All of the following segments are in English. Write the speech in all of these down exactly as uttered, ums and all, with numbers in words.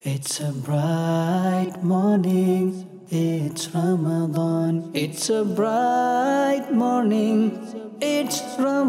It's a bright morning, it's Ramadan. It's a bright morning, it's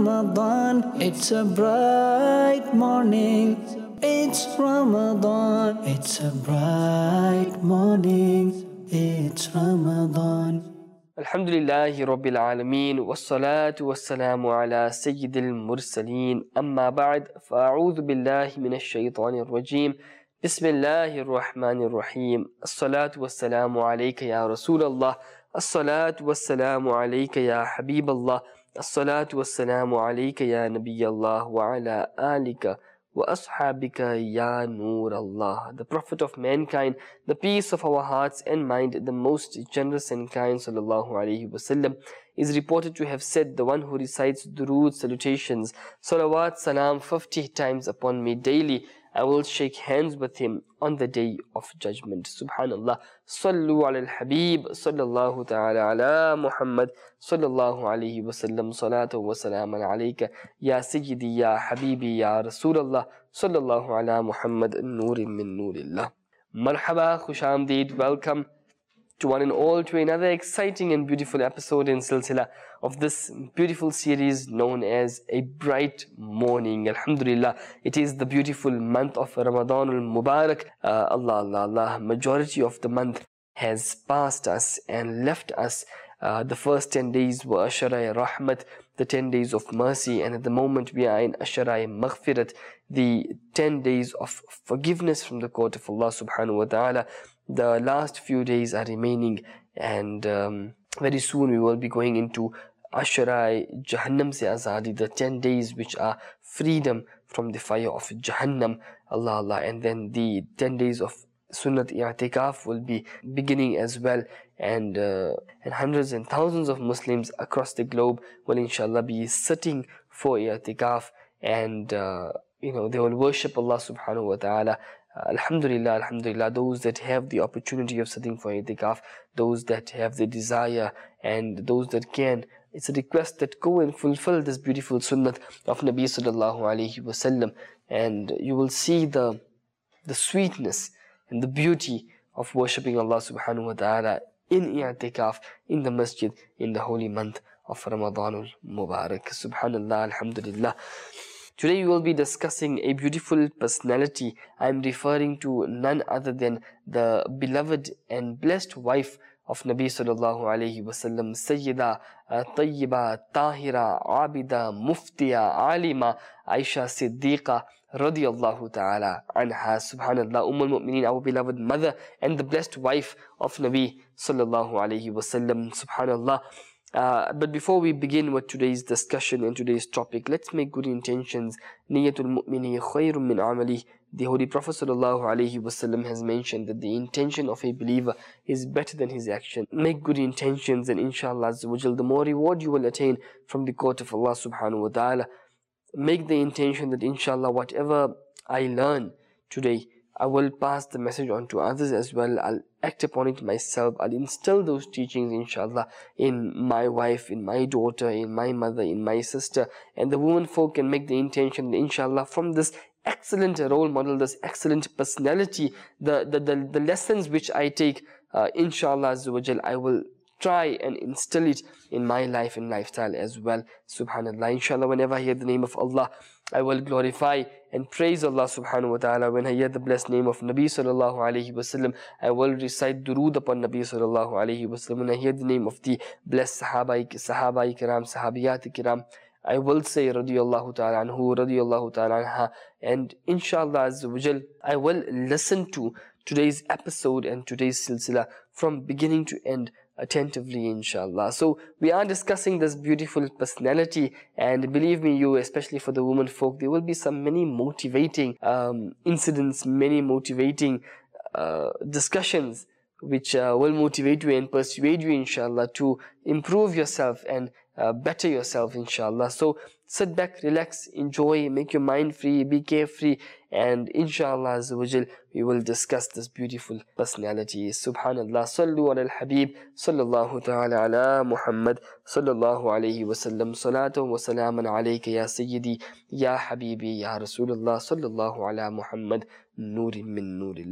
Ramadan. It's a bright morning, it's Ramadan. It's a bright morning, it's Ramadan. Alhamdulillahi Rabbil Alameen Wassalatu wassalamu ala Sayyidil Mursaleen Amma ba'd Fa'a'udhu billahi minash shaytanir rajim Bismillahir Rahmanir Rahim As-salatu wassalamu alayka ya Rasulallah As-salatu wassalamu alayka ya Habiballah As-salatu wassalamu alayka ya Nabiyallah Wa ala alika wa ashabika ya Nur Allah. The Prophet of mankind, the peace of our hearts and mind, the most generous and kind sallallahu alaihi wasallam, is reported to have said, the one who recites durood, salutations, salawat, salam fifty times upon me daily, I will shake hands with him on the day of judgment. Subhanallah. Sallu ala al-Habib, sallallahu ta'ala ala Muhammad, sallallahu alayhi wa sallam, salatu wa salaman alayka, ya Sayyidi, ya Habibi, ya Rasulallah, sallallahu ala Muhammad, nurin min nurillah. Marhaba, khush amdeed, welcome to one and all to another exciting and beautiful episode in Silsila of this beautiful series known as A Bright Morning. Alhamdulillah, it is the beautiful month of Ramadan al-Mubarak. Uh, Allah, Allah, Allah, majority of the month has passed us and left us. Uh, the first ten days were Asharai Rahmat, the ten days of mercy, and at the moment we are in Asharai Maghfirat, the ten days of forgiveness from the court of Allah subhanahu wa ta'ala. The last few days are remaining, and um, very soon we will be going into Asharai Jahannam se Azadi, the ten days which are freedom from the fire of Jahannam. Allah, Allah. And then the ten days of Sunnat I'tikaf will be beginning as well, and uh, and hundreds and thousands of Muslims across the globe will inshallah be sitting for I'tikaf, and uh, you know, they will worship Allah subhanahu wa ta'ala. Uh, alhamdulillah, alhamdulillah, those that have the opportunity of sitting for I'tikaf, those that have the desire, and those that can, it's a request that go and fulfill this beautiful sunnat of Nabi sallallahu alayhi wasallam, and you will see the the sweetness and the beauty of worshipping Allah subhanahu wa ta'ala in I'tikaf, in the masjid, in the holy month of Ramadanul Mubarak. Subhanallah, alhamdulillah. Today we will be discussing a beautiful personality. I am referring to none other than the beloved and blessed wife of Nabi sallallahu alayhi wasallam, Sayyida, uh, Tayyiba, Tahira, Abida, Muftiya, Alima, Aisha Siddiqa, radiyallahu ta'ala anha. Subhanallah, Umm al-Mu'mineen, our beloved mother and the blessed wife of Nabi sallallahu alayhi wasallam. Subhanallah. Uh, but before we begin with today's discussion and today's topic, let's make good intentions. Niyatul mu'mini khayrun min amali. The Holy Prophet sallallahu alaihi wasallam has mentioned that the intention of a believer is better than his action. Make good intentions, and inshallah azza wa jal, the more reward you will attain from the court of Allah subhanahu wa ta'ala. Make the intention that inshallah whatever I learn today, I will pass the message on to others as well. I'll act upon it myself. I'll instill those teachings, inshallah, in my wife, in my daughter, in my mother, in my sister. And the women folk can make the intention, inshallah, from this excellent role model, this excellent personality, the, the, the, the lessons which I take, uh, inshallah, azza wa jal, I will try and instill it in my life and lifestyle as well. Subhanallah. Inshallah, whenever I hear the name of Allah, I will glorify and praise Allah subhanahu wa ta'ala. When I hear the blessed name of Nabi sallallahu alayhi wasallam, I will recite durood upon Nabi sallallahu alayhi wasallam. When I hear the name of the blessed Sahaba, Sahaba kiram, Sahabiyat kiram, I will say radiyallahu ta'ala anhu, radiyallahu ta'ala anha, and inshallah azza wa jal, I will listen to today's episode and today's silsila from beginning to end attentively, inshallah. So we are discussing this beautiful personality, and believe me, you, especially for the women folk, there will be some many motivating um, incidents, many motivating uh, discussions which uh, will motivate you and persuade you, inshallah, to improve yourself and uh, better yourself, inshallah. So sit back, relax, enjoy, make your mind free, be carefree, and inshallah azza wa jal, we will discuss this beautiful personality. Subhanallah. Sallu ala al-Habib, sallallahu ta'ala ala Muhammad, sallallahu alayhi wa sallam, salatu wa salaman alayka ya Sayyidi, ya Habibi, ya Rasulullah, sallallahu ala Muhammad, nurin min nurillah.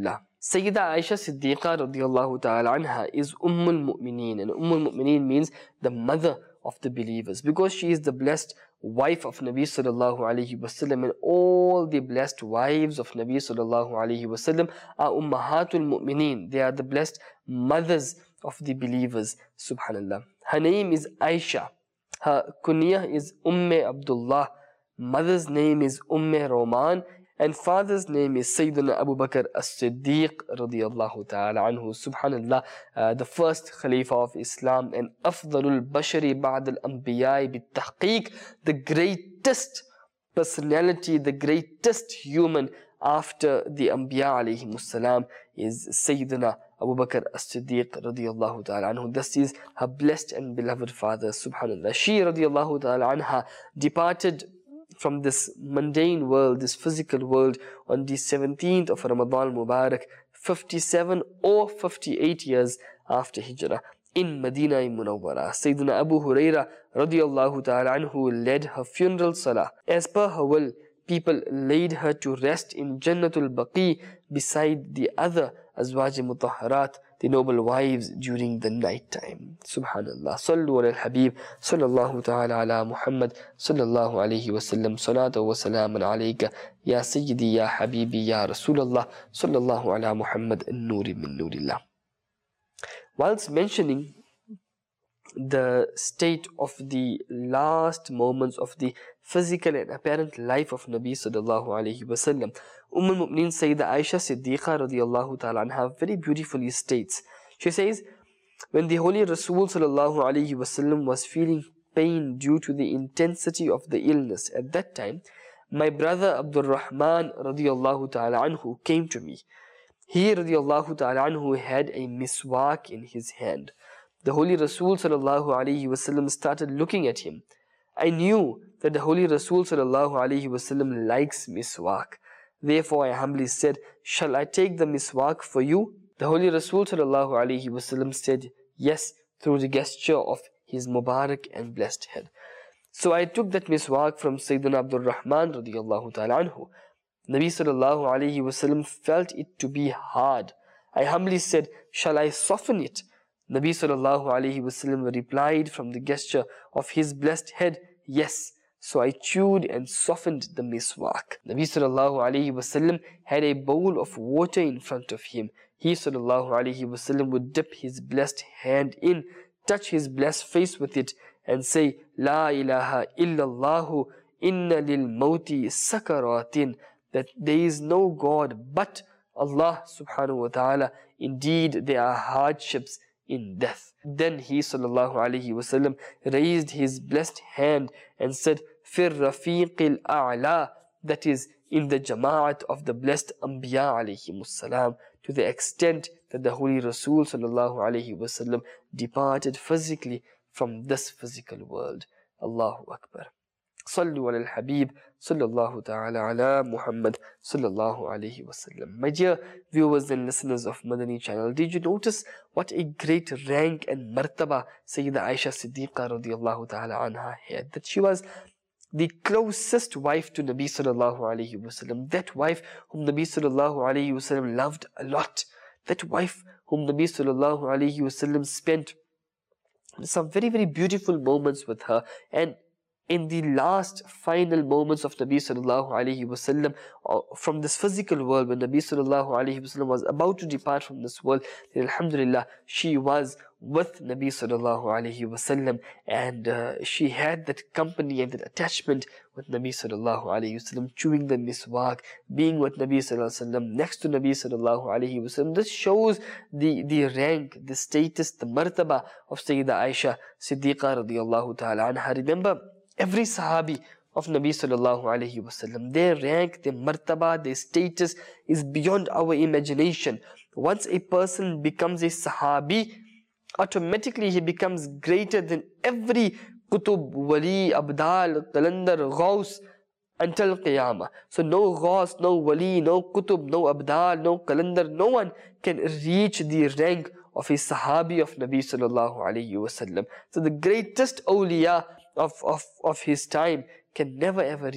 Sayyida Aisha Siddiqa radiallahu ta'ala anha is Ummul Mu'mineen, and Ummul Mu'mineen means the mother of the believers, because she is the blessed wife of Nabi sallallahu alayhi wasallam, and all the blessed wives of Nabi sallallahu alayhi wasallam are Ummahatul Mu'mineen. They are the blessed mothers of the believers, subhanallah. Her name is Aisha. Her kunyah is Umme Abdullah. Mother's name is Umme Roman, and father's name is Sayyidina Abu Bakr as-Siddiq radiyallahu ta'ala anhu. Subhanallah, uh, the first Khalifa of Islam and Afdalul Bashari Ba'd al-Anbiya bit-Tahqiq, the greatest personality, the greatest human after the Anbiya alayhimus salam is Sayyidina Abu Bakr as-Siddiq radiyallahu ta'ala anhu. This is her blessed and beloved father, subhanallah. She radiyallahu ta'ala anha departed from this mundane world, this physical world, on the seventeenth of Ramadan Mubarak, fifty-seven or fifty-eight years after Hijrah, in Medina Munawwara. Sayyidina Abu Huraira radiyallahu ta'ala anhu led her funeral salah. As per her will, people laid her to rest in Jannatul Baqi beside the other Azwaj Mutahharat, the noble wives, during the night time. Subhanallah. Sallu ala al-Habib, sallallahu ta'ala ala Muhammad, sallallahu alayhi wa sallam, salatu wa salaman alayka, ya Sayyidi, ya Habibi, ya Rasulallah, sallallahu ala Muhammad, an-Nuri min Nurillah. Whilst mentioning the state of the last moments of the physical and apparent life of Nabi sallallahu alayhi wasallam, Umm al-Mu'mineen Sayyida Aisha Siddiqa radiyallahu ta'ala anha very beautifully states, she says, when the Holy Rasul sallallahu alayhi wasallam was feeling pain due to the intensity of the illness at that time, my brother Abdul Rahman radiyallahu ta'ala anhu came to me. He radiyallahu ta'ala anhu had a miswak in his hand. The Holy Rasul sallallahu alayhi wasallam started looking at him. I knew that the Holy Rasul sallallahu alayhi wasallam likes miswak. Therefore I humbly said, shall I take the miswak for you? The Holy Rasul sallallahu alayhi wasallam said, yes, through the gesture of his Mubarak and blessed head. So I took that miswak from Sayyidina Abdul Rahman radiyallahu ta'ala anhu. Nabi sallallahu alayhi wasallam felt it to be hard. I humbly said, shall I soften it? Nabi sallallahu alayhi wasallam replied from the gesture of his blessed head, yes. So I chewed and softened the miswak. Nabi sallallahu alayhi wasallam had a bowl of water in front of him. He sallallahu alayhi wasallam would dip his blessed hand in, touch his blessed face with it, and say, La ilaha illallahu inna lil mawti sakaratin, that there is no God but Allah subhanahu wa ta'ala. Indeed, there are hardships in death. Then he sallallahu alayhi wasallam raised his blessed hand and said, Fir rafiqil a'la, that is, in the jama'at of the blessed Anbiya alayhimus salam, to the extent that the Holy Rasul sallallahu alayhi wasallam departed physically from this physical world. Allahu Akbar. Sallu ala al-Habib, sallallahu ta'ala ala Muhammad, sallallahu alayhi wasallam. My dear viewers and listeners of Madani channel, did you notice what a great rank and martaba Sayyida Aisha Siddiqa radiyallahu ta'ala anha had? That she was the closest wife to Nabi sallallahu alayhi wasallam. That wife whom Nabi sallallahu alayhi wasallam loved a lot. That wife whom Nabi sallallahu alayhi wasallam spent some very, very beautiful moments with her. And in the last final moments of Nabi sallallahu alayhi wasallam uh, from this physical world, when Nabi sallallahu alayhi wasallam was about to depart from this world, then alhamdulillah, she was with Nabi sallallahu alayhi wasallam, and uh, she had that company and that attachment with Nabi sallallahu alayhi wasallam, chewing the miswak, being with Nabi sallallahu alayhi wasallam, next to Nabi sallallahu alayhi wasallam. This shows the, the rank, the status, the martaba of Sayyida Aisha Siddiqa radiyallahu ta'ala anha. Remember, every Sahabi of Nabi sallallahu alayhi wasallam, their rank, their martaba, their status is beyond our imagination. Once a person becomes a Sahabi, automatically he becomes greater than every Qutub, Wali, Abdal, Qalandar, Ghaus until Qiyamah. So no Ghaus, no Wali, no Qutub, no Abdal, no Qalandar, no one can reach the rank of a Sahabi of Nabi sallallahu alayhi wasallam. So the greatest awliya of, of, of his time can never ever reach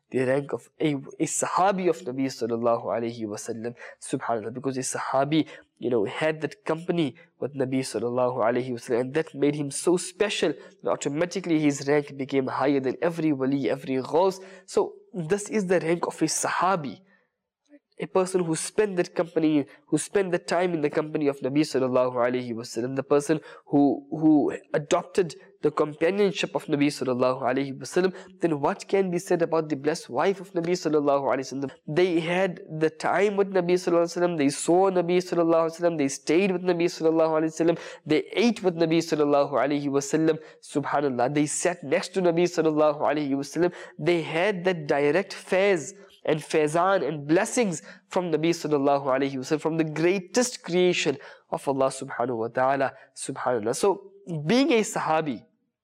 the rank of a, a Sahabi of Nabi sallallahu alayhi wasallam, subhanallah, because a Sahabi, you know, had that company with Nabi sallallahu alayhi wasallam, and that made him so special that automatically his rank became higher than every wali, every ghaus. So this is the rank of a Sahabi, a person who spent that company, who spent the time in the company of Nabi sallallahu alayhi wasallam, the person who who adopted the companionship of Nabi sallallahu alayhi wasallam. Then what can be said about the blessed wife of Nabi sallallahu alayhi wasallam? They had the time with Nabi sallallahu alayhi wasallam, they saw Nabi sallallahu alayhi wasallam, they stayed with Nabi sallallahu alayhi wasallam, they ate with Nabi sallallahu alayhi wasallam, subhanallah, they sat next to Nabi sallallahu alayhi wasallam, they had that direct faiz and faizan and blessings from Nabi sallallahu alayhi wasallam, from the greatest creation of Allah subhanahu wa ta'ala, subhanallah. So being a Sahabi,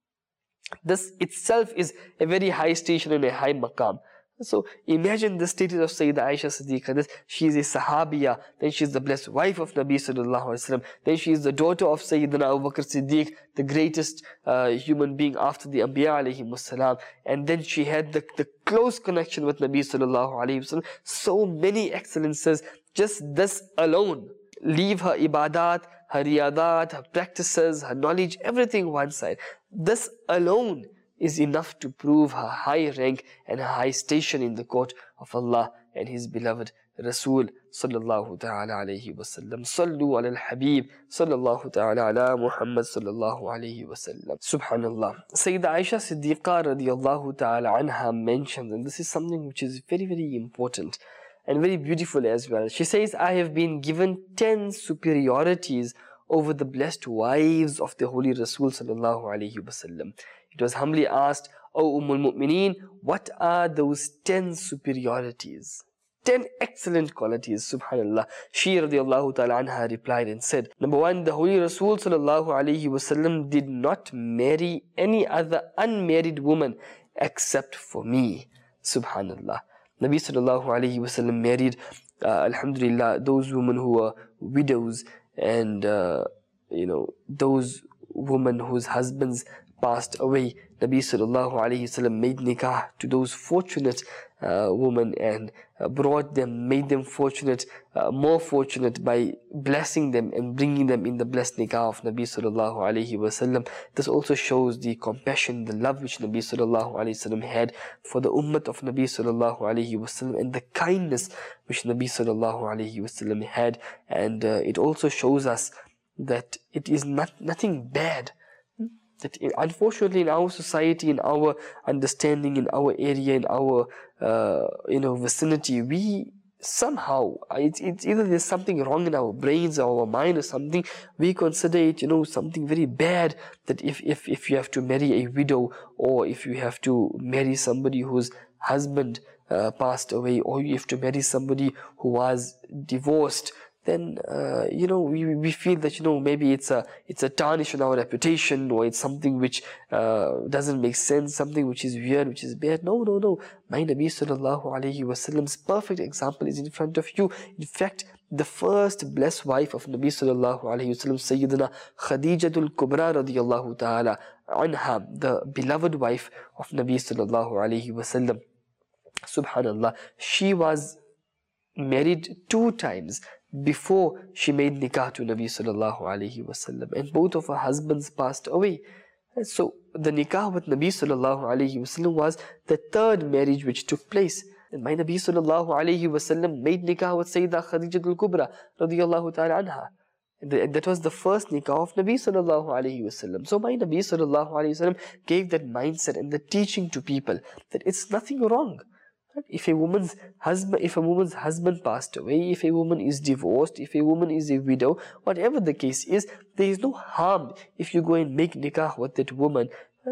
this itself is a very high station and a high maqam. So imagine the status of Sayyidah Aisha Siddiqa. This, she is a Sahabiya, then she is the blessed wife of Nabi sallallahu alayhi wasallam, then she is the daughter of Sayyidina Abu Bakr Siddiq, the greatest uh, human being after the Anbiya alayhi wassalam, and then she had the, the close connection with Nabi sallallahu alayhi wasallam. So many excellences, just this alone. Leave her ibadat, her riyadat, her practices, her knowledge, everything one side. This alone is enough to prove her high rank and her high station in the court of Allah and His beloved Rasul sallallahu ta'ala alayhi wasallam. Sallu ala al-Habib sallallahu ta'ala ala Muhammad sallallahu alayhi wasallam. Subhanallah. Sayyidah Aisha Siddiqa radiyallahu ta'ala anha mentions, and this is something which is very, very important and very beautiful as well. She says, I have been given ten superiorities over the blessed wives of the Holy Rasul sallallahu alayhi wasallam. It was humbly asked, O Ummul Mu'mineen, what are those ten superiorities? Ten excellent qualities, subhanallah. She radiallahu ta'ala anha replied and said, number one, the Holy Rasul sallallahu alayhi wasallam did not marry any other unmarried woman except for me. Subhanallah. Nabi sallallahu alayhi wasallam married, uh, alhamdulillah, those women who were widows, and uh, you know, those women whose husbands passed away. Nabi sallallahu alayhi wasallam made nikah to those fortunate uh, women and uh, brought them, made them fortunate, uh, more fortunate by blessing them and bringing them in the blessed nikah of Nabi sallallahu alayhi wasallam. This also shows the compassion, the love which Nabi sallallahu alayhi wasallam had for the ummah of Nabi sallallahu alayhi wasallam, and the kindness which Nabi sallallahu alayhi wasallam had. And uh, it also shows us that it is not nothing bad. That unfortunately in our society, in our understanding, in our area, in our uh, you know vicinity, we somehow, it's, it's either there's something wrong in our brains or our mind or something, we consider it, you know, something very bad, that if, if, if you have to marry a widow, or if you have to marry somebody whose husband uh, passed away, or you have to marry somebody who was divorced, then uh, you know we, we feel that, you know, maybe it's a it's a tarnish on our reputation, or it's something which uh, doesn't make sense, something which is weird, which is bad. No, no, no. My Nabi sallallahu alayhi wasallam's perfect example is in front of you. In fact, the first blessed wife of Nabi sallallahu alayhi wasallam, Sayyidina Khadijatul Kubra radiyallahu ta'ala anha, the beloved wife of Nabi sallallahu alayhi wasallam. Subhanallah, she was married two times before she made nikah to Nabi sallallahu alayhi wasallam, and both of her husbands passed away. And so the nikah with Nabi sallallahu alayhi wasallam was the third marriage which took place. And my Nabi sallallahu alayhi wasallam made nikah with Sayyidah Khadijatul Kubra radiyallahu ta'ala anha. And that was the first nikah of Nabi sallallahu alayhi wasallam. So my Nabi sallallahu alayhi wasallam gave that mindset and the teaching to people that it's nothing wrong. If a woman's husband, if a woman's husband passed away, if a woman is divorced, if a woman is a widow, whatever the case is, there is no harm if you go and make nikah with that woman.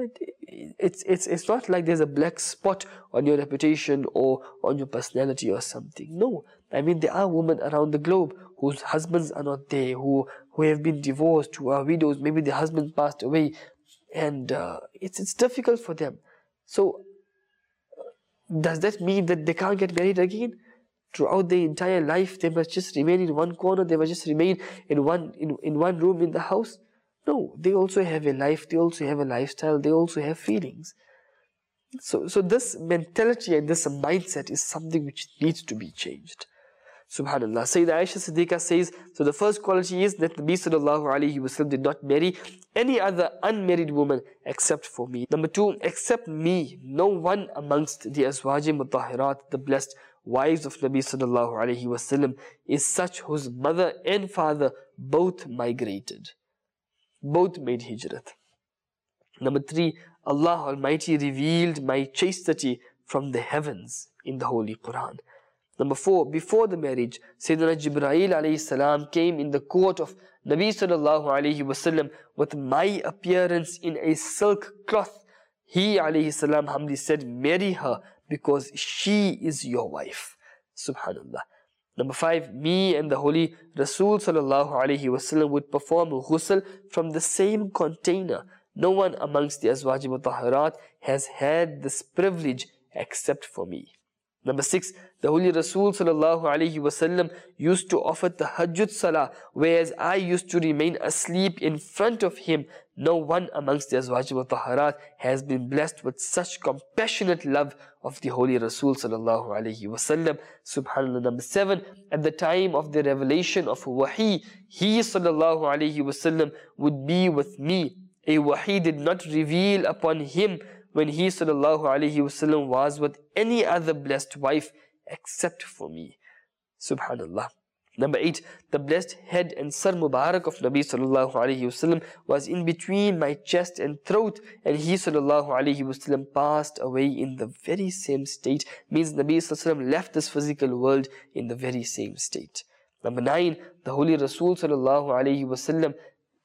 It's it's it's not like there's a black spot on your reputation or on your personality or something. No, I mean there are women around the globe whose husbands are not there, who who have been divorced, who are widows. Maybe their husband passed away, and uh, it's it's difficult for them. So does that mean that they can't get married again? Throughout their entire life, they must just remain in one corner, they must just remain in one in, in one room in the house? No, they also have a life, they also have a lifestyle, they also have feelings. So, so this mentality and this mindset is something which needs to be changed. Subhanallah. Sayyidah Aisha Siddiqa says, so the first quality is that Nabi sallallahu alayhi wa sallam did not marry any other unmarried woman except for me. Number two, except me, no one amongst the Azwaj Mutahhirat, the blessed wives of Nabi sallallahu alayhi wa sallam, is such whose mother and father both migrated, both made hijrat. Number three, Allah Almighty revealed my chastity from the heavens in the Holy Quran. Number four, before the marriage, Sayyidina Jibreel alayhi salam came in the court of Nabi sallallahu alayhi wasallam with my appearance in a silk cloth. He alayhi salam humbly said, marry her because she is your wife. Subhanallah. Number five, me and the Holy Rasul sallallahu alayhi wasallam would perform ghusl from the same container. No one amongst the Azwaj Mutahhirat has had this privilege except for me. Number six, the Holy Rasul sallallahu alayhi wasallam used to offer tahajjud salah, whereas I used to remain asleep in front of him. No one amongst the Azwaj Mutahharat has been blessed with such compassionate love of the Holy Rasul sallallahu alayhi wasallam. Subhanallah. Number seven, at the time of the revelation of wahi, he sallallahu alayhi wasallam would be with me. A wahi did not reveal upon him when he sallallahu alayhi wasallam was with any other blessed wife except for me. Subhanallah. Number eight, the blessed head and sar mubarak of Nabi sallallahu alayhi wasallam was in between my chest and throat, and he sallallahu alayhi wasallam passed away in the very same state. Means Nabi sallallahu alayhi wasallam left this physical world in the very same state. Number nine, the Holy Rasul sallallahu alayhi wasallam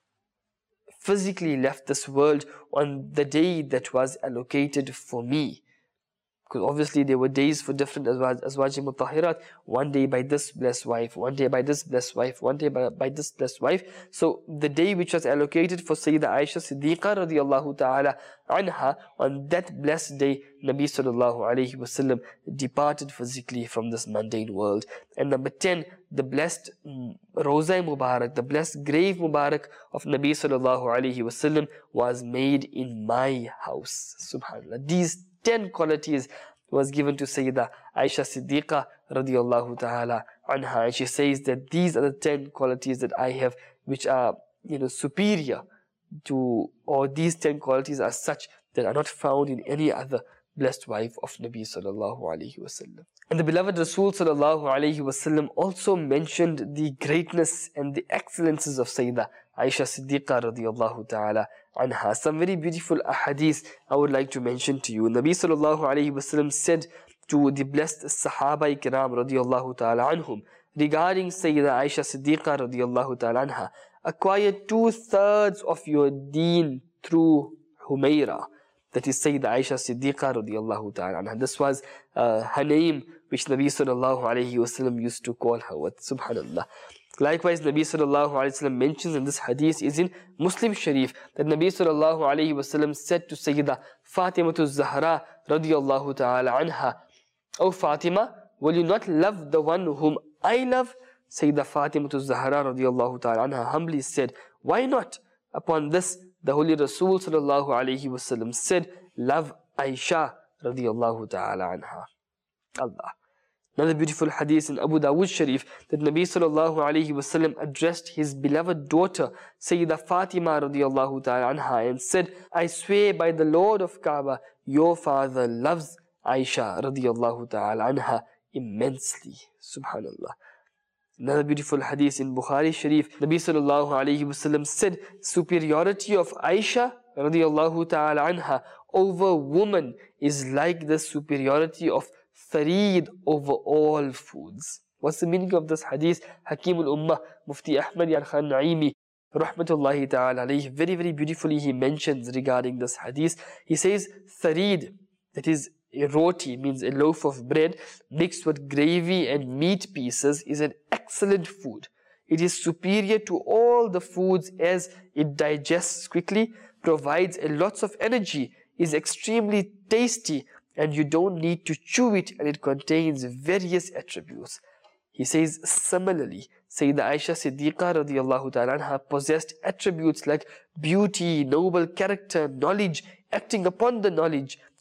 physically left this world on the day that was allocated for me. Because obviously there were days for different Azwaj Mutahhirat. One day by this blessed wife, one day by this blessed wife, one day by, by this blessed wife. So the day which was allocated for Sayyidah Aisha Siddiqa radiallahu ta'ala anha, on that blessed day, Nabi sallallahu alayhi wasallam departed physically from this mundane world. And number ten, the blessed Roza Mubarak, the blessed grave Mubarak of Nabi sallallahu alayhi wasallam was made in my house. Subhanallah. These ten qualities was given to Sayyidah Aisha Siddiqa radiallahu ta'ala anha, and she says that these are the ten qualities that I have which are, you know, superior to, or these ten qualities are such that are not found in any other blessed wife of Nabi sallallahu alayhi wasallam. And the beloved Rasul sallallahu alayhi wasallam also mentioned the greatness and the excellences of Sayyidah Aisha Siddiqa radiallahu ta'ala anha. Some very beautiful ahadith I would like to mention to you. Nabi sallallahu alayhi wasallam said to the blessed Sahaba Ikram radiallahu ta'ala anhum regarding Sayyidah Aisha Siddiqa radiallahu ta'ala anha, acquire two thirds of your deen through Humaira. That is Sayyidah Aisha Siddiqa radiallahu ta'ala anha. This was uh, her name which Nabi sallallahu alayhi wasallam used to call her with. Subhanallah. Likewise, Nabi sallallahu alayhi wasallam mentions in this hadith is in Muslim Sharif that Nabi sallallahu alayhi wasallam said to Sayyidah Fatima Zahra radiallahu ta'ala anha, O Fatima, will you not love the one whom I love? Sayyidah Fatima Zahra radiallahu ta'ala anha humbly said, why not? Upon this, the Holy Rasul sallallahu alayhi wasallam said, love Aisha radiallahu ta'ala anha. Allah. Another beautiful hadith in Abu Dawud Sharif that Nabi sallallahu alayhi wasallam addressed his beloved daughter Sayyidah Fatima radiallahu ta'ala anha and said, I swear by the Lord of Kaaba, your father loves Aisha radiallahu ta'ala anha immensely. Subhanallah. Another beautiful hadith in Bukhari Sharif, Nabi sallallahu alayhi wasallam said, superiority of Aisha radiallahu ta'ala anha over woman is like the superiority of thareed over all foods. What's the meaning of this hadith? Hakim al-Ummah, Mufti Ahmad Yar Khan Naimi, rahmatullahi ta'ala alayhi, very very beautifully he mentions regarding this hadith. He says, thareed, that is a roti, means a loaf of bread mixed with gravy and meat pieces, is an excellent food. It is superior to all the foods as it digests quickly, provides a lots of energy, is extremely tasty, and you don't need to chew it, and it contains various attributes. He says, similarly, Sayyidah Aisha Siddiqa radiallahu ta'ala anha possessed attributes like beauty, noble character, knowledge, acting upon the knowledge,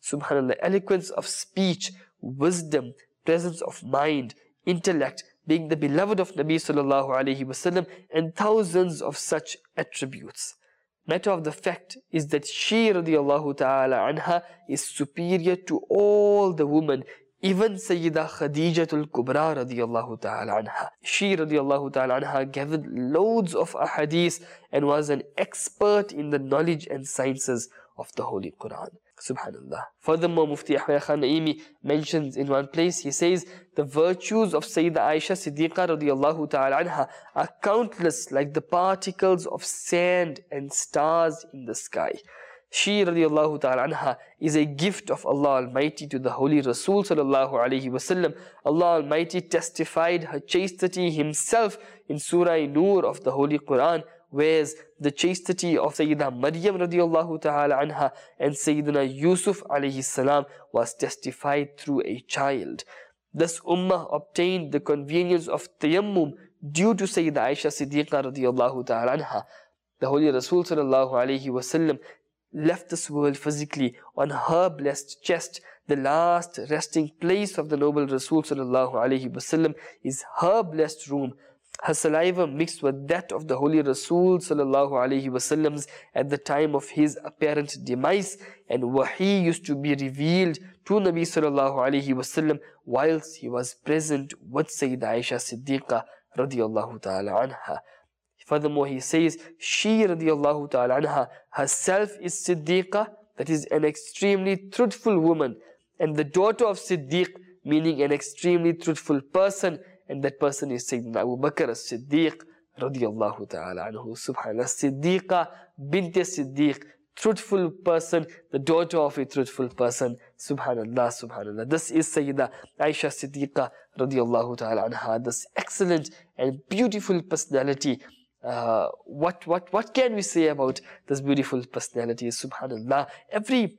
subhanallah, eloquence of speech, wisdom, presence of mind, intellect, being the beloved of Nabi sallallahu alayhi wasallam, and thousands of such attributes. Matter of the fact is that she radiallahu ta'ala anha is superior to all the women, even Sayyidah Khadijatul Kubra radiallahu ta'ala anha. She radiallahu ta'ala anha gathered loads of ahadith and was an expert in the knowledge and sciences of the Holy Quran. Subhanallah. Furthermore, Mufti Yahya Khan Naimi mentions in one place, he says, the virtues of Sayyidah Aisha Siddiqa radiallahu ta'ala anha are countless, like the particles of sand and stars in the sky. She radiallahu ta'ala anha is a gift of Allah Almighty to the Holy Rasul sallallahu alayhi wasallam. Allah Almighty testified her chastity himself in Surah Nur of the Holy Quran, whereas the chastity of Sayyidah Maryam radiallahu ta'ala anha and Sayyidina Yusuf alayhi salam was testified through a child. Thus Ummah obtained the convenience of tayammum due to Sayyidah Aisha Siddiqa radiallahu ta'ala anha. The Holy Rasul sallallahu alayhi wasallam left this world physically on her blessed chest. The last resting place of the noble Rasul sallallahu alayhi wasallam is her blessed room. Her saliva mixed with that of the Holy Rasul sallallahu alayhi wasallam's at the time of his apparent demise, and wahi used to be revealed to Nabi sallallahu alayhi wasallam whilst he was present with Sayyidah Aisha Siddiqa radiallahu ta'ala anha. Furthermore, he says, she radiallahu ta'ala anha herself is Siddiqa, that is an extremely truthful woman, and the daughter of Siddiq, meaning an extremely truthful person, and that person is Sayyidina Abu Bakr as-Siddiq radiyallahu ta'ala anhu. Subhanallah. Siddiqa bint Siddiq, truthful person, the daughter of a truthful person. Subhanallah, subhanallah. This is Sayyidah Aisha Siddiqa radiyallahu ta'ala anha, this excellent and beautiful personality. Uh, what, what, what can we say about this beautiful personality? Subhanallah. Every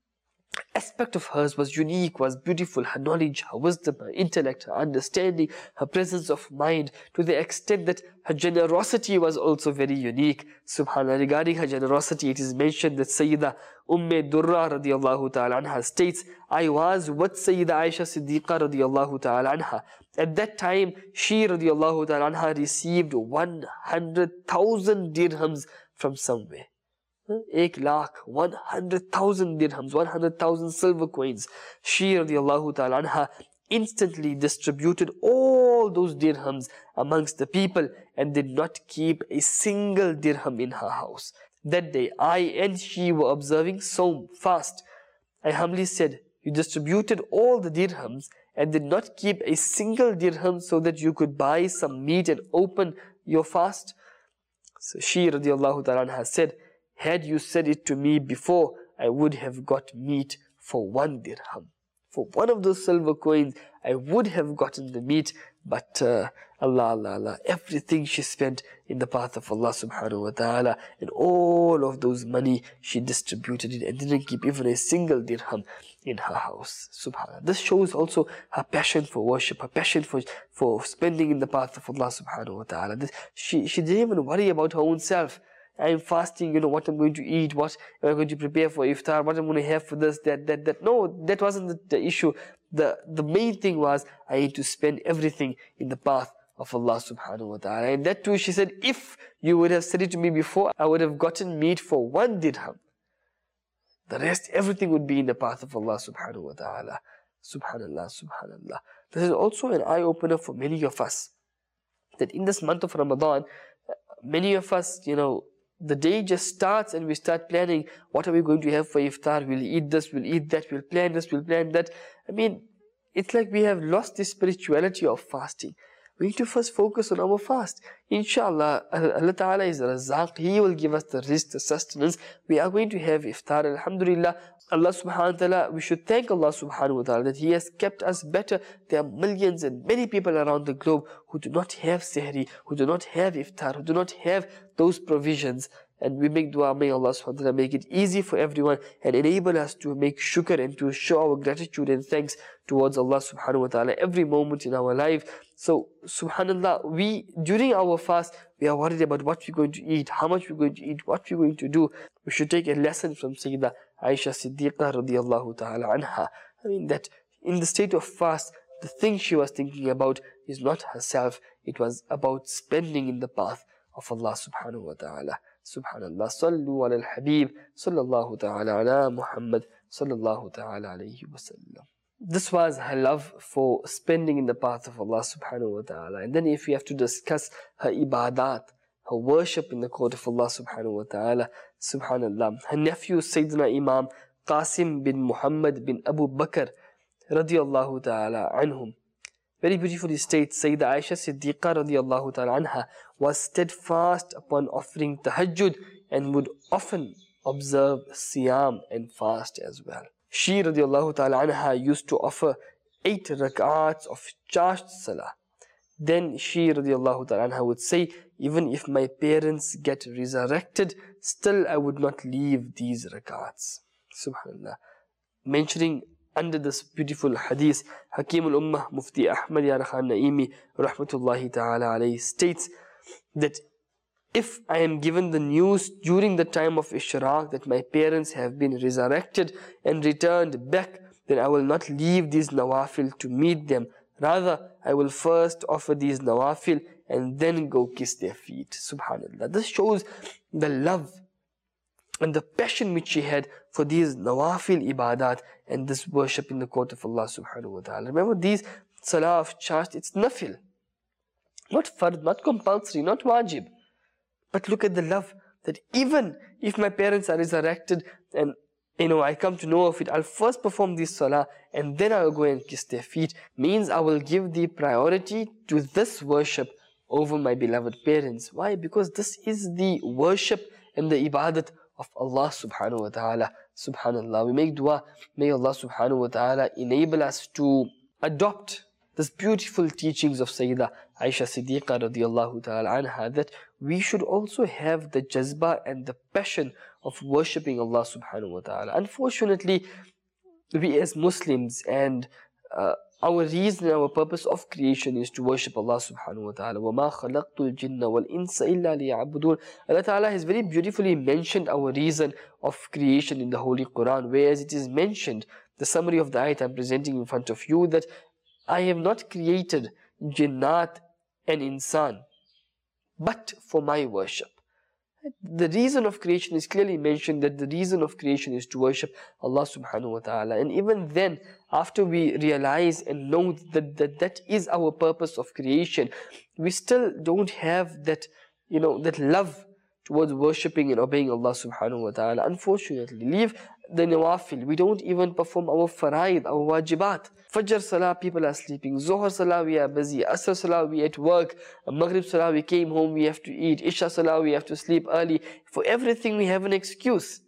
aspect of hers was unique, was beautiful. Her knowledge, her wisdom, her intellect, her understanding, her presence of mind, to the extent that her generosity was also very unique. Subhanallah. Regarding her generosity, it is mentioned that Sayyidah Umm Durra radiallahu ta'ala anha states, I was with Sayyidah Aisha Siddiqa radiallahu ta'ala anha. At that time, she radiallahu ta'ala anha received one hundred thousand dirhams from somewhere. Ek lakh, one hundred thousand dirhams, one hundred thousand silver coins. She radiallahu ta'ala anha instantly distributed all those dirhams amongst the people and did not keep a single dirham in her house. That day, I and she were observing Sawm, fast. I humbly said, you distributed all the dirhams and did not keep a single dirham so that you could buy some meat and open your fast? So she radiallahu ta'ala anha said, had you said it to me before, I would have got meat for one dirham. For one of those silver coins, I would have gotten the meat, but uh, Allah, Allah, Allah, everything she spent in the path of Allah subhanahu wa ta'ala, and all of those money, she distributed it and didn't keep even a single dirham in her house. Subhanallah. This shows also her passion for worship, her passion for, for spending in the path of Allah subhanahu wa ta'ala. This, she, she didn't even worry about her own self. I'm fasting, you know, what I'm going to eat, what am I going to prepare for iftar, what I'm going to have for this, that, that, that. No, that wasn't the, the issue. The, the main thing was, I need to spend everything in the path of Allah subhanahu wa ta'ala. And that too, she said, if you would have said it to me before, I would have gotten meat for one dirham. The rest, everything would be in the path of Allah subhanahu wa ta'ala. Subhanallah, subhanallah. This is also an eye-opener for many of us. That in this month of Ramadan, many of us, you know, the day just starts and we start planning, what are we going to have for iftar? We'll eat this, we'll eat that, we'll plan this, we'll plan that. I mean, it's like we have lost the spirituality of fasting. We need to first focus on our fast. Inshallah, Allah Ta'ala is Razaq. He will give us the rizq, the sustenance. We are going to have iftar. Alhamdulillah, Allah Subhanahu wa Ta'ala, we should thank Allah Subhanahu wa Ta'ala that He has kept us better. There are millions and many people around the globe who do not have sehri, who do not have iftar, who do not have those provisions. And we make dua, may Allah subhanahu wa ta'ala make it easy for everyone and enable us to make shukr and to show our gratitude and thanks towards Allah subhanahu wa ta'ala every moment in our life. So, subhanallah, we, during our fast, we are worried about what we're going to eat, how much we're going to eat, what we're going to do. We should take a lesson from Sayyidah Aisha Siddiqa radiallahu ta'ala anha. I mean that in the state of fast, the thing she was thinking about is not herself, it was about spending in the path of Allah subhanahu wa ta'ala. Subhanallah. Sallu ala al-Habib, sallallahu ta'ala ala Muhammad, sallallahu ta'ala alayhi wa sallam. This was her love for spending in the path of Allah subhanahu wa ta'ala. And then if we have to discuss her ibadat, her worship in the court of Allah subhanahu wa ta'ala, subhanallah. Her nephew Sayyidina Imam Qasim bin Muhammad bin Abu Bakr radiyallahu ta'ala anhum very beautifully states, Sayyidah Aisha Siddiqa radiyallahu ta'ala anha was steadfast upon offering tahajjud and would often observe siyam and fast as well. She radiallahu ta'ala anha used to offer eight rak'ats of charged salah. Then she radiallahu ta'ala anha would say, even if my parents get resurrected, still I would not leave these rak'ats. Subhanallah. Mentioning under this beautiful hadith, Hakim al-Ummah Mufti Ahmad Yar Khan Naimi rahmatullahi ta'ala alayhi states that if I am given the news during the time of Ishraq that my parents have been resurrected and returned back, then I will not leave these nawafil to meet them. Rather, I will first offer these nawafil and then go kiss their feet. Subhanallah. This shows the love and the passion which she had for these nawafil ibadat and this worship in the court of Allah subhanahu wa ta'ala. Remember, these salah of charged, it's nafil. Not fard, not compulsory, not wajib. But look at the love that even if my parents are resurrected and you know I come to know of it, I'll first perform this salah and then I'll go and kiss their feet. Means I will give the priority to this worship over my beloved parents. Why? Because this is the worship and the ibadat of Allah subhanahu wa ta'ala. Subhanallah. We make dua, may Allah subhanahu wa ta'ala enable us to adopt this beautiful teachings of Sayyidah Aisha Siddiqa radiallahu ta'ala anha, that we should also have the jazba and the passion of worshipping Allah subhanahu wa ta'ala. Unfortunately, we as Muslims and uh, our reason, our purpose of creation is to worship Allah subhanahu wa ta'ala. وَمَا خَلَقْتُ الْجِنَّ وَالْإِنسَ إِلَّا لِيَعْبُدُونَ. Allah ta'ala has very beautifully mentioned our reason of creation in the Holy Quran, whereas it is mentioned, the summary of the ayat I'm presenting in front of you, that I have not created jinnat and insan but for my worship. The reason of creation is clearly mentioned, that the reason of creation is to worship Allah subhanahu wa ta'ala. And even then, after we realize and know that, that that is our purpose of creation, we still don't have that, you know, that love towards worshipping and obeying Allah subhanahu wa ta'ala. Unfortunately, leave the nawafil. We don't even perform our faraid, our wajibat. Fajr salah, people are sleeping. Zohar salah, we are busy. Asr salah, we at work. Maghrib salah, we came home, we have to eat. Isha salah, we have to sleep early. For everything, we have an excuse.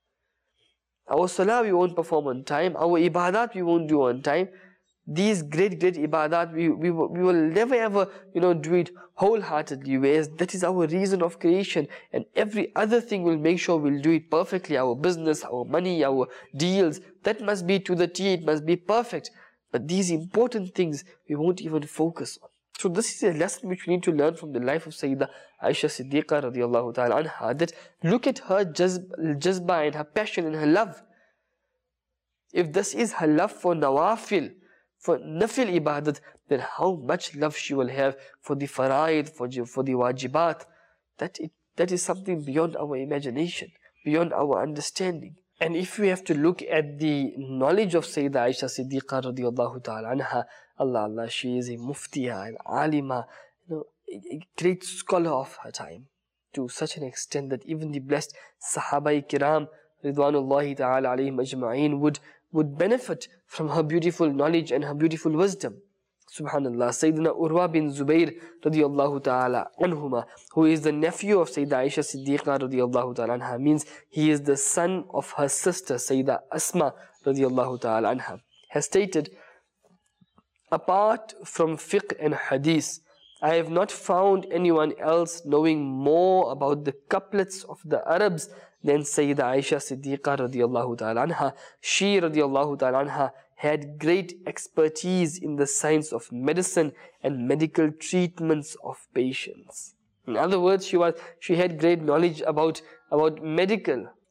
Our salah, we won't perform on time. Our ibadat, we won't do on time. These great, great ibadat, we, we, we will never ever, you know, do it wholeheartedly, whereas that is our reason of creation, and every other thing we'll make sure we'll do it perfectly. Our business, our money, our deals, that must be to the T, it must be perfect. But these important things, we won't even focus on. So this is a lesson which we need to learn from the life of Sayyidah Aisha Siddiqa radiallahu ta'ala anha, that look at her jazb, jazba and her passion and her love. If this is her love for nawafil, for nafil ibadat, then how much love she will have for the faraid, for, for the wajibat. That, it, that is something beyond our imagination, beyond our understanding. And if we have to look at the knowledge of Sayyidah Aisha Siddiqa radiallahu ta'ala anha, Allah Allah, she is a muftiya, an alima, you know, a, a great scholar of her time, to such an extent that even the blessed Sahaba Kiram Ridwanullahi ta'ala alayhim ajma'een would would benefit from her beautiful knowledge and her beautiful wisdom. Subhanallah. Sayyidina Urwa bin Zubayr radiyallahu ta'ala anhuma, who is the nephew of Sayyidah Aisha Siddiqa radiyallahu ta'ala anha, means he is the son of her sister Sayyidah Asma radiyallahu ta'ala anha, has stated, apart from fiqh and hadith, I have not found anyone else knowing more about the couplets of the Arabs than Sayyidah Aisha Siddiqa radiallahu ta'ala anha. She radiallahu ta'ala anha had great expertise in the science of medicine and medical treatments of patients. In other words, she was she had great knowledge about, about medical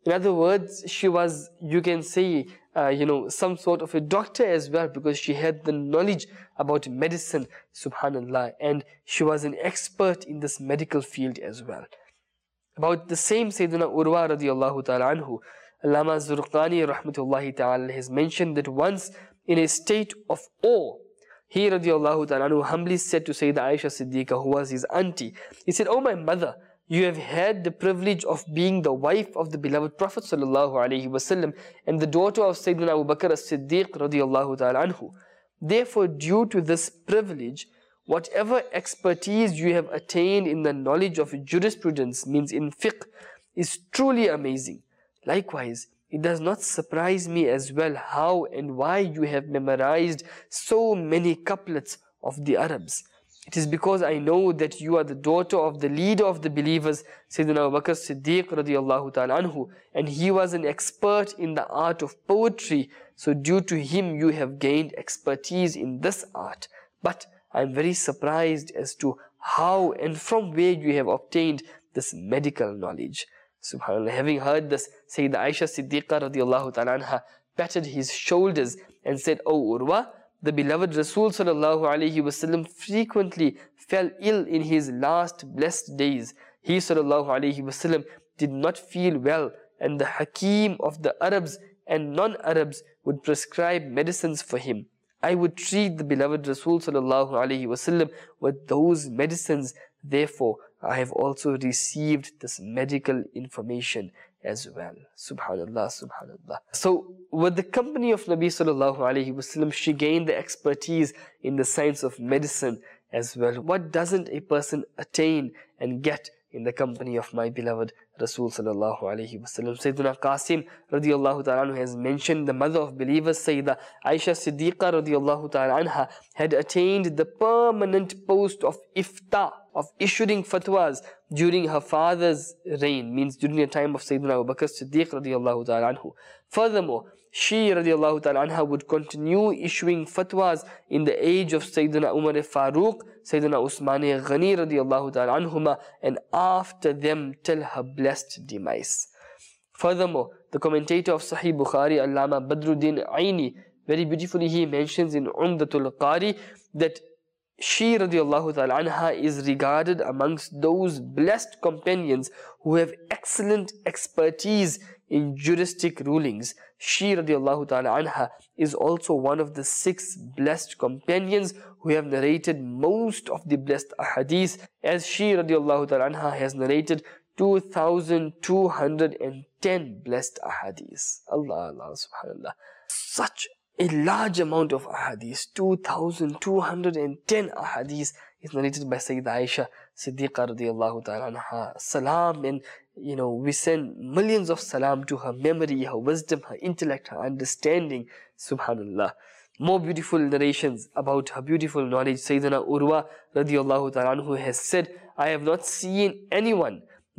In other words, she was, you can say, uh, you know, some sort of a doctor as well, because she had the knowledge about medicine, subhanallah, and she was an expert in this medical field as well. About the same Sayyidina Urwa radiallahu ta'ala anhu, Allama Zurqani rahmatullahi ta'ala has mentioned that once in a state of awe, he radiallahu ta'ala anhu humbly said to Sayyidah Aisha Siddiqa, who was his auntie, he said, "Oh my mother, you have had the privilege of being the wife of the beloved Prophet sallallahu alaihi wasallam and the daughter of Sayyidina Abu Bakr as-Siddiq radiallahu ta'ala anhu. Therefore, due to this privilege, whatever expertise you have attained in the knowledge of jurisprudence, means in fiqh, is truly amazing. Likewise, it does not surprise me as well how and why you have memorized so many couplets of the Arabs. It is because I know that you are the daughter of the leader of the believers, Sayyidina Abu Bakr Siddiq radiallahu ta'ala anhu, and he was an expert in the art of poetry, so due to him you have gained expertise in this art. But I am very surprised as to how and from where you have obtained this medical knowledge." SubhanAllah. Having heard this, Sayyidah Aisha Siddiqa radiallahu ta'ala anha patted his shoulders and said, "O Urwa, the beloved Rasul sallallahu alayhi wasallam frequently fell ill in his last blessed days. He sallallahu alayhi wasallam did not feel well, and the Hakim of the Arabs and non-Arabs would prescribe medicines for him. I would treat the beloved Rasul sallallahu alayhi wasallam with those medicines. Therefore, I have also received this medical information as well." Subhanallah, subhanallah. So, with the company of Nabi sallallahu alayhi wasallam, she gained the expertise in the science of medicine as well. What doesn't a person attain and get in the company of my beloved Rasul sallallahu alayhi wasallam? Sayyidina Qasim radiallahu ta'ala anhu has mentioned the mother of believers, Sayyidah Aisha Siddiqa radiallahu ta'ala anha, had attained the permanent post of ifta, of issuing fatwas during her father's reign, means during the time of Sayyidina Abu Bakr Siddiq radiallahu ta'ala anhu. Furthermore, she radiallahu ta'ala anha would continue issuing fatwas in the age of Sayyidina Umar Farooq, Sayyidina Usman Ghani radiallahu ta'ala anhuma, and after them till her blessed demise. Furthermore, the commentator of Sahih Bukhari, Allama Badruddin Aini, very beautifully he mentions in Umdatul Qari that she radiallahu ta'ala anha is regarded amongst those blessed companions who have excellent expertise in juristic rulings. She radiallahu ta'ala anha is also one of the six blessed companions who have narrated most of the blessed ahadith, as she radiallahu ta'ala anha has narrated two thousand two hundred ten blessed ahadith. Allah, Allah, subhanallah. Such a large amount of ahadith, two thousand two hundred ten ahadith is narrated by Sayyidah Aisha Siddiqa radiallahu ta'ala anha. Salam, and you know, we send millions of salam to her memory, her wisdom, her intellect, her understanding, subhanallah. More beautiful narrations about her beautiful knowledge. Sayyidina Urwa radiallahu ta'ala anhu has said, "I have not seen anyone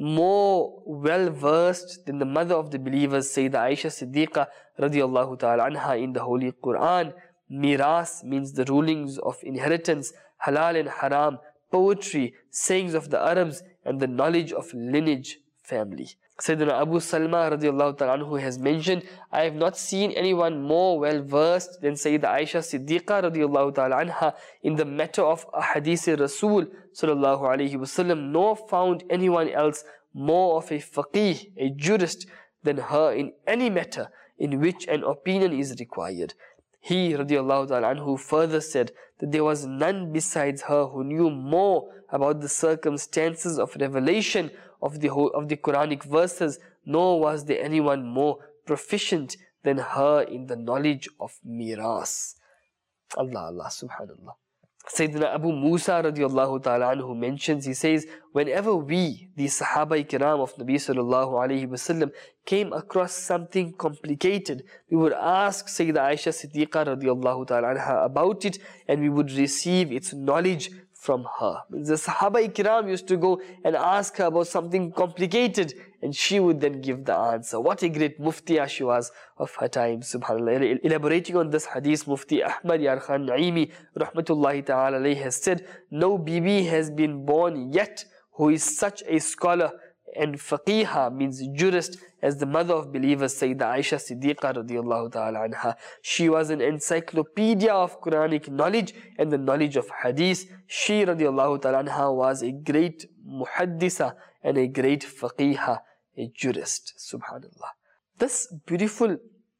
more well versed than the mother of the believers, Sayyidah Aisha Siddiqa radiallahu ta'ala anha, in the Holy Quran. Miras means the rulings of inheritance, halal and haram, poetry, sayings of the Arabs, and the knowledge of lineage, family." Sayyidina Abu Salma radiallahu ta'ala anhu has mentioned, "I have not seen anyone more well versed than Sayyidah Aisha Siddiqa radiallahu ta'ala anha in the matter of ahadith Rasul sallallahu alayhi wasallam, nor found anyone else more of a faqih, a jurist, than her in any matter in which an opinion is required." He radiallahu ta'ala anhu further said that there was none besides her who knew more about the circumstances of revelation of the whole, of the Quranic verses, nor was there anyone more proficient than her in the knowledge of miras. Allah, Allah, subhanallah. Sayyidina Abu Musa radiallahu ta'ala anhu mentions, he says, "Whenever we, the Sahaba Kiram of Nabi sallallahu alayhi wasallam, came across something complicated, we would ask Sayyidah Aisha Siddiqa radiallahu ta'ala anha about it, and we would receive its knowledge from her." The Sahaba Kiram used to go and ask her about something complicated, and she would then give the answer. What a great muftiya she was of her time, subhanAllah. Elaborating on this hadith, Mufti Ahmad Yar Khan Naimi rahmatullahi ta'ala alayhi has said, "No Bibi has been born yet who is such a scholar and Faqiha means jurist, as the mother of believers, Sayyidah Aisha Siddiqa radiallahu ta'ala anha. She was an encyclopedia of Quranic knowledge and the knowledge of Hadith. She radiallahu ta'ala anha was a great muhaddisa and a great Faqiha, a jurist. Subhanallah. This beautiful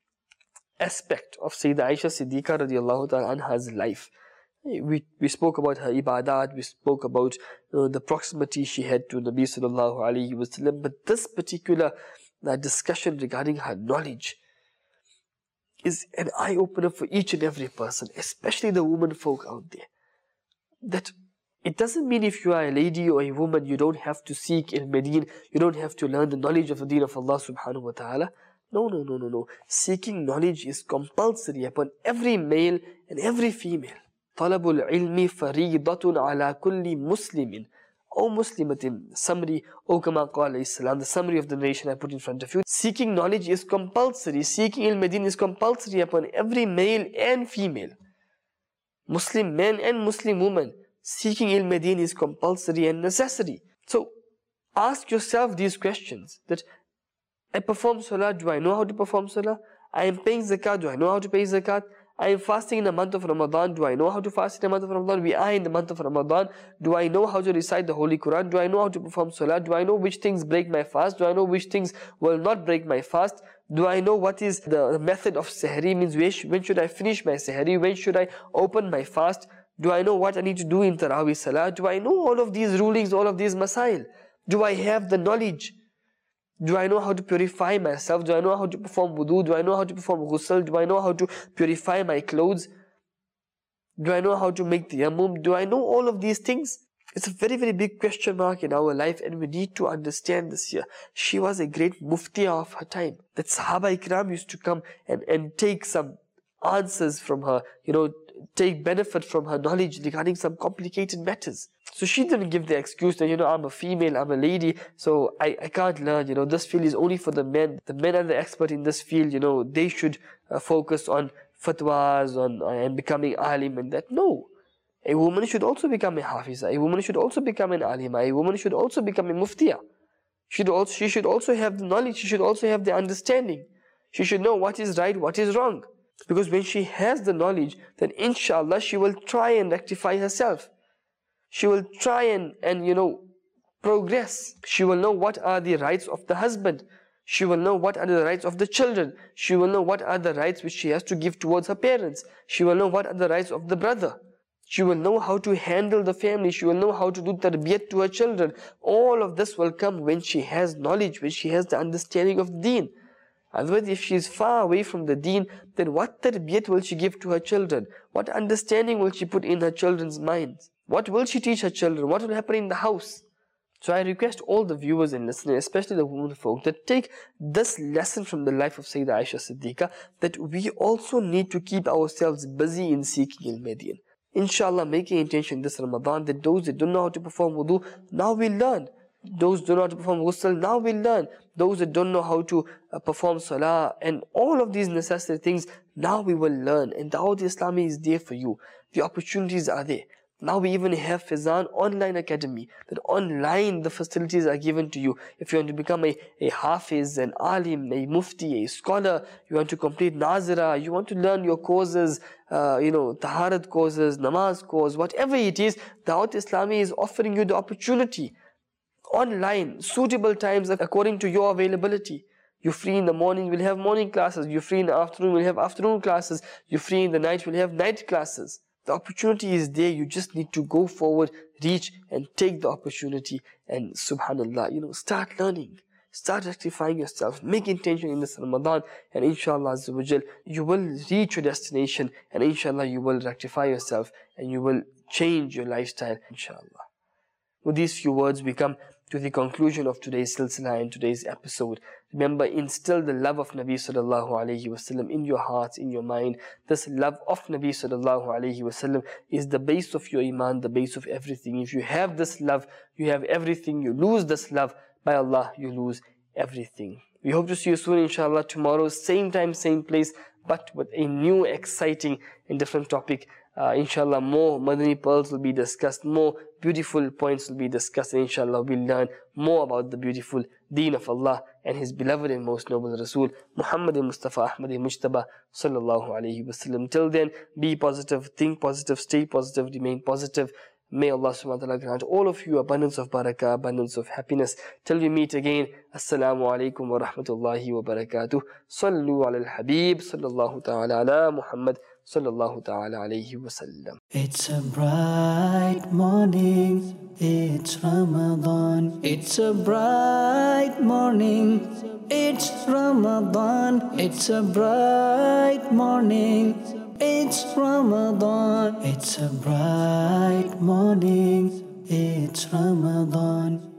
aspect of Sayyidah Aisha Siddiqa radiallahu ta'ala anha's life. We, we spoke about her ibadat, we spoke about uh, the proximity she had to Nabi sallallahu alayhi wa sallam, but this particular uh, discussion regarding her knowledge is an eye-opener for each and every person, especially the women folk out there. That it doesn't mean if you are a lady or a woman, you don't have to seek ilm-din, you don't have to learn the knowledge of the deen of Allah subhanahu wa ta'ala. No, no, no, no, no. Seeking knowledge is compulsory upon every male and every female. طلب العلم فريضة على كل مسلم أو مسلمة. Summary, O kama qala Islam, the summary of the narration I put in front of you. Seeking knowledge is compulsory. Seeking ilm-din is compulsory upon every male and female. Muslim man and Muslim woman. Seeking ilm-din is compulsory and necessary. So ask yourself these questions. That I perform salah, do I know how to perform salah? I am paying zakat, do I know how to pay zakat? I am fasting in the month of Ramadan, do I know how to fast in the month of Ramadan? We are in the month of Ramadan, do I know how to recite the Holy Quran? Do I know how to perform salah? Do I know which things break my fast? Do I know which things will not break my fast? Do I know what is the method of sahri? Means when should I finish my sahri? When should I open my fast? Do I know what I need to do in Taraweeh salah? Do I know all of these rulings, all of these masail? Do I have the knowledge? Do I know how to purify myself? Do I know how to perform wudu? Do I know how to perform ghusl? Do I know how to purify my clothes? Do I know how to make tayammum? Do I know all of these things? It's a very, very big question mark in our life, and we need to understand this here. She was a great mufti of her time. That Sahaba Ikram used to come and, and take some answers from her, you know, take benefit from her knowledge regarding some complicated matters. So she didn't give the excuse that, you know, I'm a female, I'm a lady, so I, I can't learn, you know, this field is only for the men. The men are the expert in this field, you know, they should uh, focus on fatwas on, uh, and becoming alim and that. No. A woman should also become a hafiza. A woman should also become an alima. A woman should also become a muftiya. She should also, she should also have the knowledge. She should also have the understanding. She should know what is right, what is wrong. Because when she has the knowledge, then inshallah she will try and rectify herself. She will try and, and you know, progress. She will know what are the rights of the husband. She will know what are the rights of the children. She will know what are the rights which she has to give towards her parents. She will know what are the rights of the brother. She will know how to handle the family. She will know how to do tarbiyat to her children. All of this will come when she has knowledge, when she has the understanding of deen. Otherwise, if she is far away from the deen, then what tarbiyat will she give to her children? What understanding will she put in her children's minds? What will she teach her children? What will happen in the house? So I request all the viewers and listeners, especially the women folk, that take this lesson from the life of Sayyidah Aisha Siddiqa, that we also need to keep ourselves busy in seeking ilm-din. Inshallah, making intention this Ramadan that those that don't know how to perform wudu, now we learn. Those who don't know how to perform ghusl, now we learn. Those that don't know how to uh, perform salah and all of these necessary things, now we will learn. And Dawat Islami is there for you. The opportunities are there. Now we even have Fizan Online Academy, that online the facilities are given to you. If you want to become a, a hafiz, an alim, a mufti, a scholar, you want to complete nazira, you want to learn your courses, uh, you know, taharat courses, namaz course, whatever it is, Dawat Islami is offering you the opportunity. Online, suitable times according to your availability. You're free in the morning, we'll have morning classes. You're free in the afternoon, we'll have afternoon classes. You're free in the night, we'll have night classes. The opportunity is there. You just need to go forward, reach and take the opportunity, and subhanallah, you know, start learning, start rectifying yourself, make intention in this Ramadan, and inshallah Azza wa Jal, you will reach your destination, and inshallah you will rectify yourself and you will change your lifestyle, inshallah. With these few words we come to the conclusion of today's silsila and today's episode. Remember, instill the love of Nabi sallallahu alayhi wasallam in your hearts, in your mind. This love of Nabi sallallahu alayhi wasallam is the base of your iman, the base of everything. If you have this love, you have everything. You lose this love, by Allah, you lose everything. We hope to see you soon, inshallah, tomorrow, same time, same place, but with a new, exciting and different topic. Uh, inshallah, more Madani pearls will be discussed, more beautiful points will be discussed, and inshallah we'll learn more about the beautiful deen of Allah and His beloved and most noble Rasul, Muhammad Mustafa Ahmad Mujtaba Sallallahu Alaihi Wasallam. Till then, be positive, think positive, stay positive, remain positive. May Allah subhanahu wa ta'ala grant all of you abundance of barakah, abundance of happiness. Till we meet again, Assalamu alaikum wa rahmatullahi wa barakatuh. Sallu ala al-Habib, sallallahu ta'ala ala Muhammad, sallallahu ta'ala alayhi wa sallam. It's a bright morning, it's Ramadan. It's a bright morning, it's Ramadan. It's a bright morning, it's Ramadan. It's a bright morning, it's Ramadan.